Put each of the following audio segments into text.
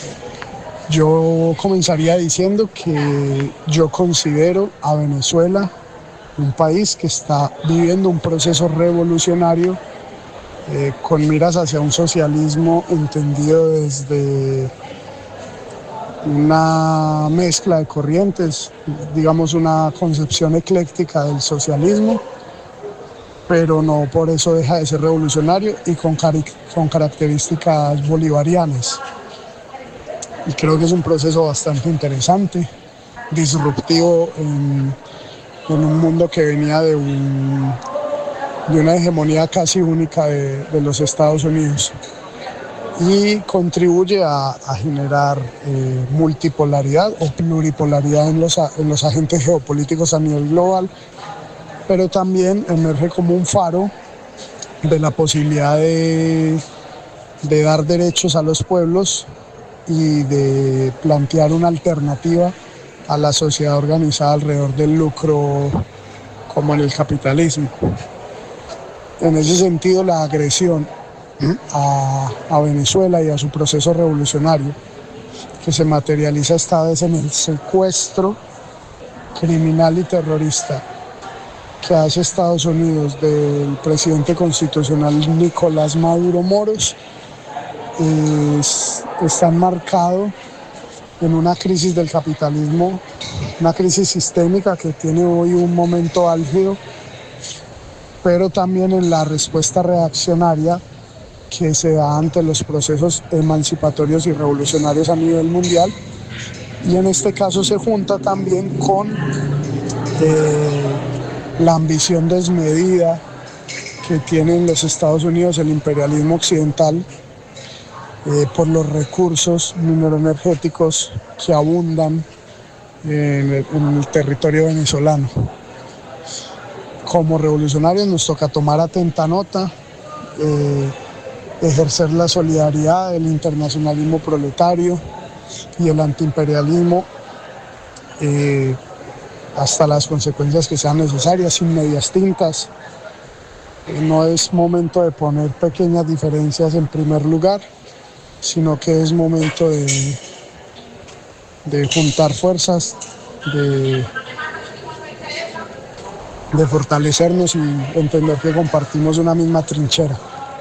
Yo comenzaría diciendo que yo considero a Venezuela un país que está viviendo un proceso revolucionario con miras hacia un socialismo entendido desde una mezcla de corrientes, digamos una concepción ecléctica del socialismo, pero no por eso deja de ser revolucionario y con características bolivarianas. Y creo que es un proceso bastante interesante, disruptivo en un mundo que venía de una hegemonía casi única de los Estados Unidos. Y contribuye a generar multipolaridad o pluripolaridad en los agentes geopolíticos a nivel global, pero también emerge como un faro de la posibilidad de dar derechos a los pueblos y de plantear una alternativa a la sociedad organizada alrededor del lucro como en el capitalismo. En ese sentido, la agresión a Venezuela y a su proceso revolucionario, que se materializa esta vez en el secuestro criminal y terrorista que hace Estados Unidos del presidente constitucional Nicolás Maduro Moros, está enmarcado en una crisis del capitalismo, una crisis sistémica que tiene hoy un momento álgido, pero también en la respuesta reaccionaria que se da ante los procesos emancipatorios y revolucionarios a nivel mundial, y en este caso se junta también con la ambición desmedida que tienen los Estados Unidos, el imperialismo occidental, por los recursos mineroenergéticos que abundan en el territorio venezolano. Como revolucionarios nos toca tomar atenta nota, ejercer la solidaridad, el internacionalismo proletario y el antiimperialismo hasta las consecuencias que sean necesarias, sin medias tintas. No es momento de poner pequeñas diferencias en primer lugar, sino que es momento de juntar fuerzas, de fortalecernos y entender que compartimos una misma trinchera.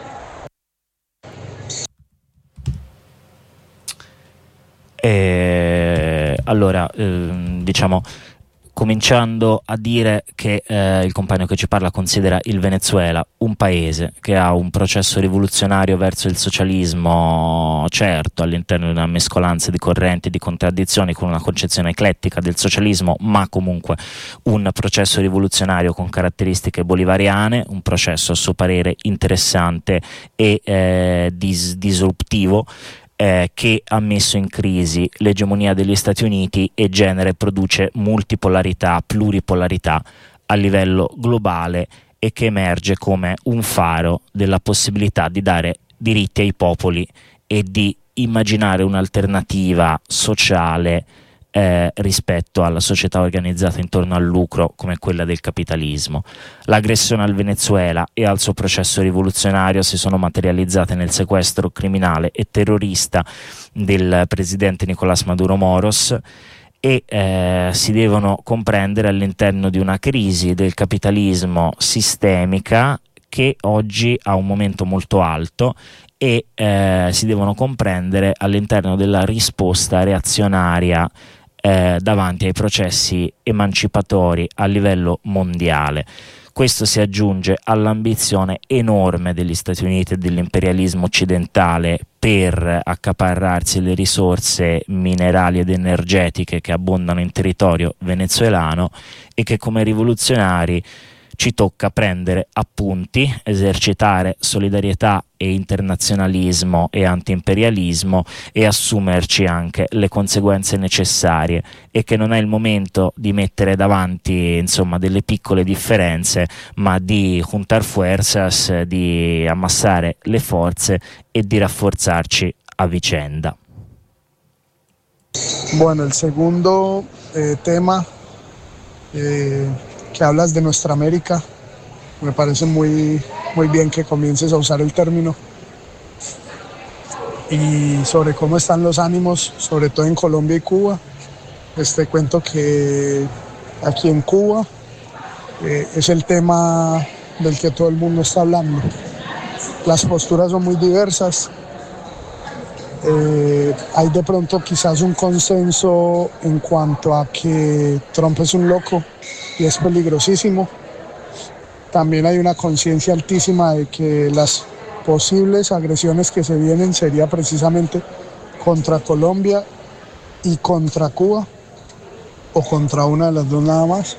Allora, diciamo, cominciando a dire che il compagno che ci parla considera il Venezuela un paese che ha un processo rivoluzionario verso il socialismo, certo, all'interno di una mescolanza di correnti e di contraddizioni, con una concezione eclettica del socialismo, ma comunque un processo rivoluzionario con caratteristiche bolivariane, un processo a suo parere interessante e disruptivo, che ha messo in crisi l'egemonia degli Stati Uniti e genera e produce multipolarità, pluripolarità a livello globale, e che emerge come un faro della possibilità di dare diritti ai popoli e di immaginare un'alternativa sociale rispetto alla società organizzata intorno al lucro come quella del capitalismo. L'aggressione al Venezuela e al suo processo rivoluzionario si sono materializzate nel sequestro criminale e terrorista del presidente Nicolás Maduro Moros e si devono comprendere all'interno di una crisi del capitalismo sistemica che oggi ha un momento molto alto e si devono comprendere all'interno della risposta reazionaria davanti ai processi emancipatori a livello mondiale. Questo si aggiunge all'ambizione enorme degli Stati Uniti e dell'imperialismo occidentale per accaparrarsi le risorse minerali ed energetiche che abbondano in territorio venezuelano, e che come rivoluzionari ci tocca prendere appunti, esercitare solidarietà e internazionalismo e antiimperialismo e assumerci anche le conseguenze necessarie, e che non è il momento di mettere davanti, insomma, delle piccole differenze, ma di juntar fuerzas, di ammassare le forze e di rafforzarci a vicenda. Bueno, el segundo tema que hablas de nuestra América, me parece muy bien que comiences a usar el término. y sobre cómo están los ánimos, sobre todo en Colombia y Cuba. Te cuento que aquí en Cuba es el tema del que todo el mundo está hablando. Las posturas son muy diversas. Hay de pronto quizás un consenso en cuanto a que Trump es un loco y es peligrosísimo. También hay una conciencia altísima de que las posibles agresiones que se vienen sería precisamente contra Colombia y contra Cuba, o contra una de las dos nada más,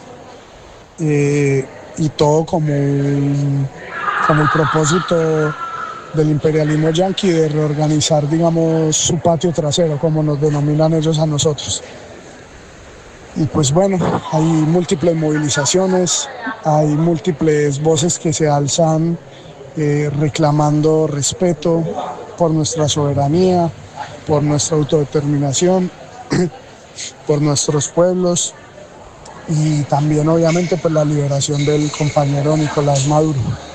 y todo como el propósito del imperialismo yanqui de reorganizar, digamos, su patio trasero, como nos denominan ellos a nosotros. Y pues bueno, hay múltiples movilizaciones, hay múltiples voces que se alzan reclamando respeto por nuestra soberanía, por nuestra autodeterminación, por nuestros pueblos, y también obviamente por la liberación del compañero Nicolás Maduro.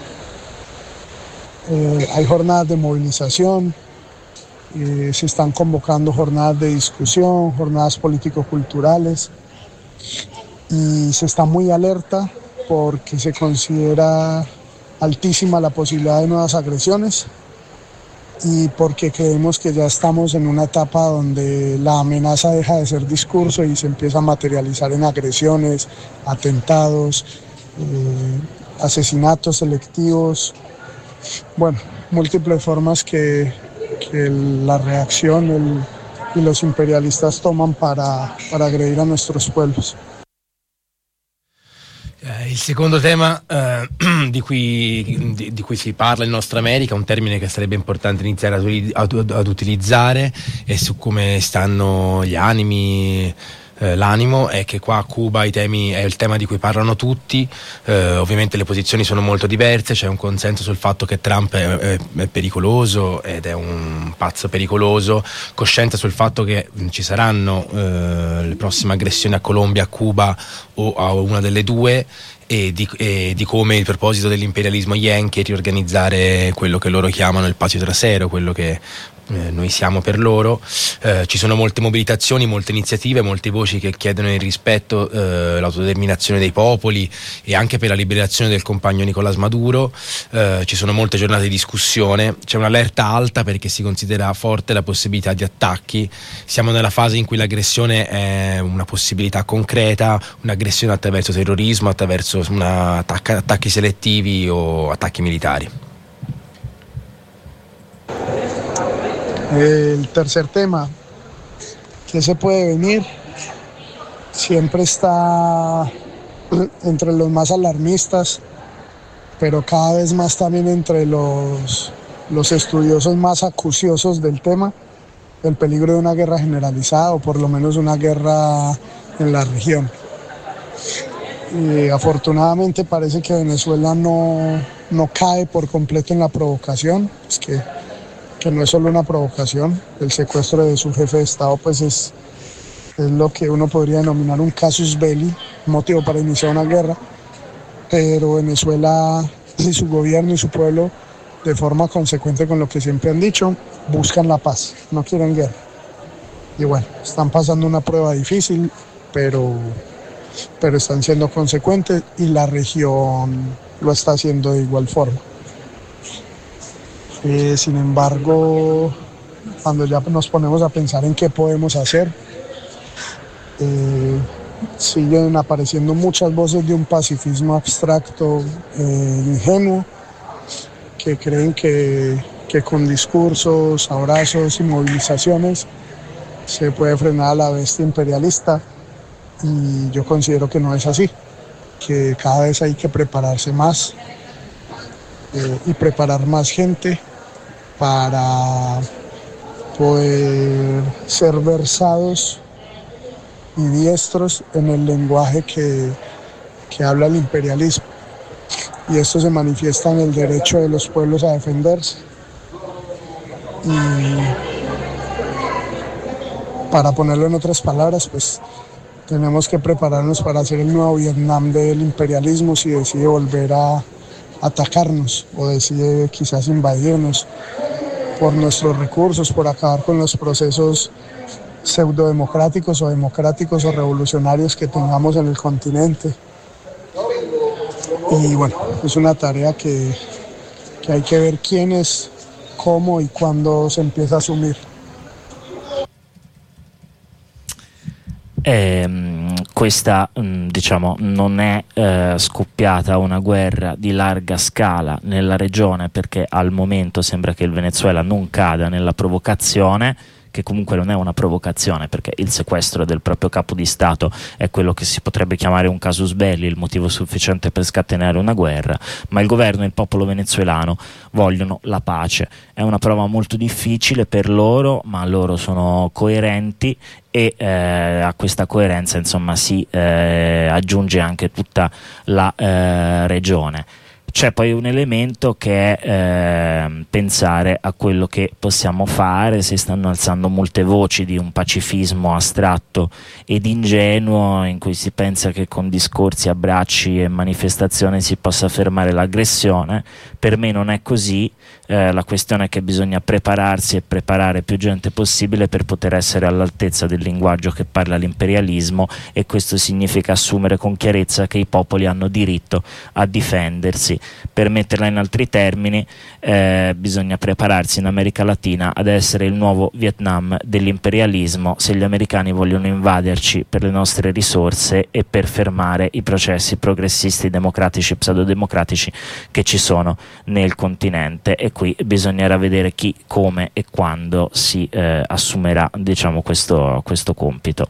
Hay jornadas de movilización, se están convocando jornadas de discusión, jornadas político-culturales, y se está muy alerta porque se considera altísima la posibilidad de nuevas agresiones y porque creemos que ya estamos en una etapa donde la amenaza deja de ser discurso y se empieza a materializar en agresiones, atentados, asesinatos selectivos. Bueno, múltiples formas que la reacción y los imperialistas toman para agredir a nuestros pueblos. Il secondo tema di cui si parla in Nostra America, un termine che sarebbe importante iniziare ad utilizzare, è su come stanno gli animi. L'animo è che qua a Cuba è il tema di cui parlano tutti, ovviamente le posizioni sono molto diverse, c'è un consenso sul fatto che Trump è pericoloso ed è un pazzo pericoloso, coscienza sul fatto che ci saranno le prossime aggressioni a Colombia, a Cuba o a una delle due, e di come il proposito dell'imperialismo yankee è riorganizzare quello che loro chiamano il patio trasero, quello che noi siamo per loro. Ci sono molte mobilitazioni, molte iniziative, molte voci che chiedono il rispetto, l'autodeterminazione dei popoli e anche per la liberazione del compagno Nicolás Maduro. Ci sono molte giornate di discussione, c'è un'allerta alta perché si considera forte la possibilità di attacchi. Siamo nella fase in cui l'aggressione è una possibilità concreta, un'aggressione attraverso terrorismo, attraverso attacchi selettivi o attacchi militari. El tercer tema, ¿qué se puede venir? Siempre está entre los más alarmistas, pero cada vez más también entre los estudiosos más acuciosos del tema, el peligro de una guerra generalizada o por lo menos una guerra en la región. Afortunadamente parece que Venezuela no cae por completo en la provocación, pues que no es solo una provocación. El secuestro de su jefe de Estado pues es lo que uno podría denominar un casus belli, motivo para iniciar una guerra, pero Venezuela y su gobierno y su pueblo, de forma consecuente con lo que siempre han dicho, buscan la paz, no quieren guerra. Y bueno, están pasando una prueba difícil, pero están siendo consecuentes y la región lo está haciendo de igual forma. Sin embargo, cuando ya nos ponemos a pensar en qué podemos hacer, siguen apareciendo muchas voces de un pacifismo abstracto, ingenuo, que creen que con discursos, abrazos y movilizaciones se puede frenar a la bestia imperialista, y yo considero que no es así, que cada vez hay que prepararse más y preparar más gente para poder ser versados y diestros en el lenguaje que habla el imperialismo. Y esto se manifiesta en el derecho de los pueblos a defenderse. Y para ponerlo en otras palabras, pues tenemos que prepararnos para hacer el nuevo Vietnam del imperialismo si decide volver a atacarnos o decide quizás invadirnos. por nuestros recursos, por acabar con los procesos pseudodemocráticos o democráticos o revolucionarios que tengamos en el continente. Y bueno, es una tarea que hay que ver quiénes, cómo y cuándo se empieza a asumir. Questa diciamo non è scoppiata una guerra di larga scala nella regione, perché al momento sembra che il Venezuela non cada nella provocazione, che comunque non è una provocazione, perché il sequestro del proprio capo di Stato è quello che si potrebbe chiamare un casus belli, il motivo sufficiente per scatenare una guerra, ma il governo e il popolo venezuelano vogliono la pace. È una prova molto difficile per loro, ma loro sono coerenti e a questa coerenza insomma si aggiunge anche tutta la regione. C'è poi un elemento che è pensare a quello che possiamo fare. Si stanno alzando molte voci di un pacifismo astratto ed ingenuo, in cui si pensa che con discorsi, abbracci e manifestazioni si possa fermare l'aggressione. Per me non è così. La questione è che bisogna prepararsi e preparare più gente possibile per poter essere all'altezza del linguaggio che parla l'imperialismo, e questo significa assumere con chiarezza che i popoli hanno diritto a difendersi. Per metterla in altri termini, bisogna prepararsi in America Latina ad essere il nuovo Vietnam dell'imperialismo, se gli americani vogliono invaderci per le nostre risorse e per fermare i processi progressisti, democratici e pseudodemocratici che ci sono nel continente. E qui bisognerà vedere chi, come e quando si assumerà, diciamo, questo compito.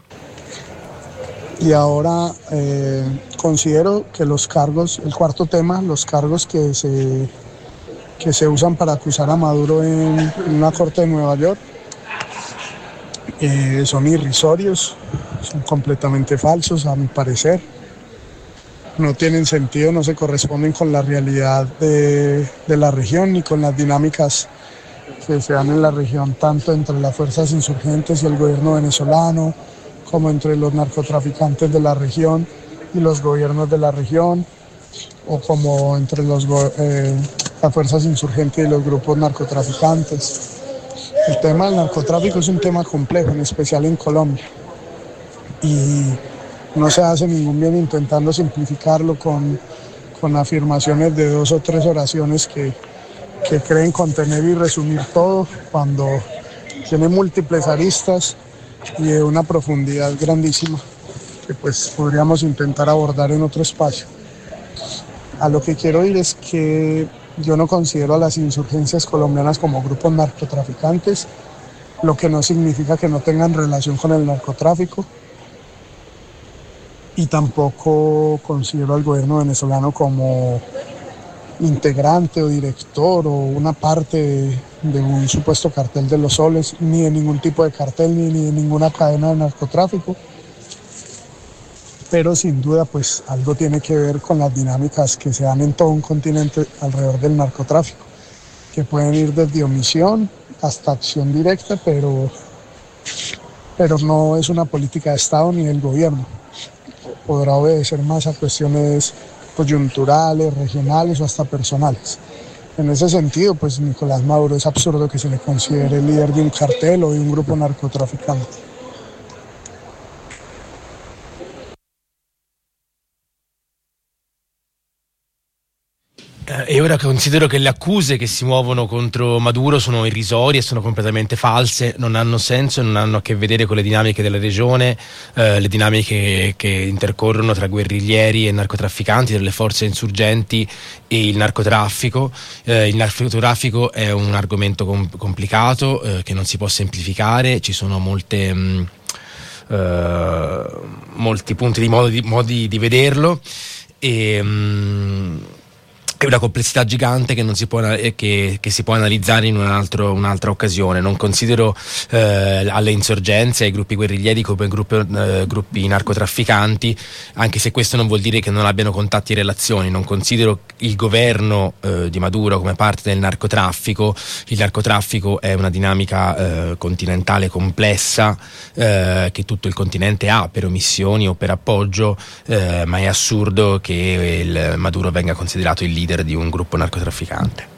Y ahora considero que los cargos, el cuarto tema, los cargos que se usan para acusar a Maduro en una corte de Nueva York son irrisorios, son completamente falsos a mi parecer. No tienen sentido, no se corresponden con la realidad de la región ni con las dinámicas que se dan en la región, tanto entre las fuerzas insurgentes y el gobierno venezolano, como entre los narcotraficantes de la región y los gobiernos de la región, o como entre las fuerzas insurgentes y los grupos narcotraficantes. El tema del narcotráfico es un tema complejo, en especial en Colombia, y no se hace ningún bien intentando simplificarlo con afirmaciones de 2 o 3 oraciones que creen contener y resumir todo, cuando tiene múltiples aristas y de una profundidad grandísima que pues podríamos intentar abordar en otro espacio. A lo que quiero ir es que yo no considero a las insurgencias colombianas como grupos narcotraficantes, lo que no significa que no tengan relación con el narcotráfico, y tampoco considero al gobierno venezolano como integrante o director o una parte de un supuesto cartel de los soles, ni de ningún tipo de cartel, ni de ninguna cadena de narcotráfico. Pero sin duda pues algo tiene que ver con las dinámicas que se dan en todo un continente alrededor del narcotráfico, que pueden ir desde omisión hasta acción directa, pero no es una política de Estado ni del gobierno. Podrá obedecer más a cuestiones coyunturales, regionales o hasta personales. En ese sentido, pues Nicolás Maduro es absurdo que se le considere el líder de un cartel o de un grupo narcotraficante. E ora considero che le accuse che si muovono contro Maduro sono irrisorie, sono completamente false, non hanno senso e non hanno a che vedere con le dinamiche della regione, le dinamiche che intercorrono tra guerriglieri e narcotrafficanti, tra le forze insurgenti e il narcotraffico. Il narcotraffico è un argomento complicato che non si può semplificare, ci sono molti punti modi di vederlo, è una complessità gigante che non si può, che si può analizzare in un'altra occasione. Non considero alle insorgenze, ai gruppi guerriglieri come gruppi narcotrafficanti, anche se questo non vuol dire che non abbiano contatti e relazioni. Non considero il governo di Maduro come parte del narcotraffico. Il narcotraffico è una dinamica continentale complessa che tutto il continente ha per omissioni o per appoggio, ma è assurdo che Maduro venga considerato il leader di un gruppo narcotrafficante.